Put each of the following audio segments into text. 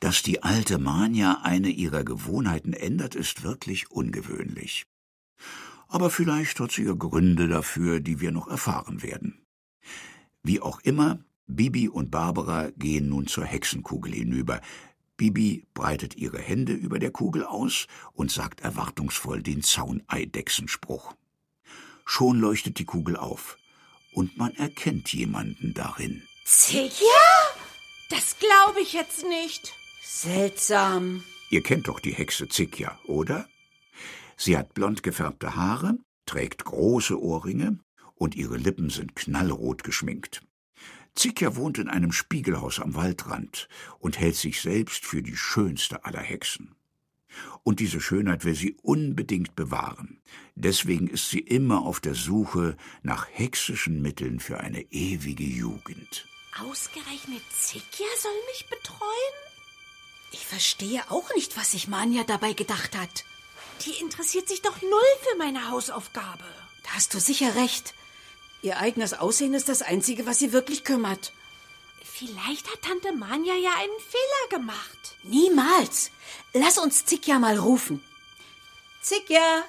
Dass die alte Manja eine ihrer Gewohnheiten ändert, ist wirklich ungewöhnlich. Aber vielleicht hat sie ja Gründe dafür, die wir noch erfahren werden. Wie auch immer, Bibi und Barbara gehen nun zur Hexenkugel hinüber. Bibi breitet ihre Hände über der Kugel aus und sagt erwartungsvoll den Zauneidechsenspruch. Schon leuchtet die Kugel auf und man erkennt jemanden darin. Zickia? Das glaube ich jetzt nicht. Seltsam. Ihr kennt doch die Hexe Zickia, oder? Sie hat blond gefärbte Haare, trägt große Ohrringe und ihre Lippen sind knallrot geschminkt. Zickia wohnt in einem Spiegelhaus am Waldrand und hält sich selbst für die schönste aller Hexen. Und diese Schönheit will sie unbedingt bewahren. Deswegen ist sie immer auf der Suche nach hexischen Mitteln für eine ewige Jugend. Ausgerechnet Zickia soll mich betreuen? Ich verstehe auch nicht, was sich Manja dabei gedacht hat. Die interessiert sich doch null für meine Hausaufgabe. Da hast du sicher recht. Ihr eigenes Aussehen ist das Einzige, was sie wirklich kümmert. Vielleicht hat Tante Manja ja einen Fehler gemacht. Niemals. Lass uns Zickia mal rufen. Zickia!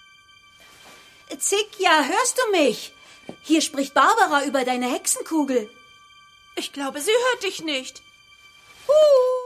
Zickia, hörst du mich? Hier spricht Barbara über deine Hexenkugel. Ich glaube, sie hört dich nicht.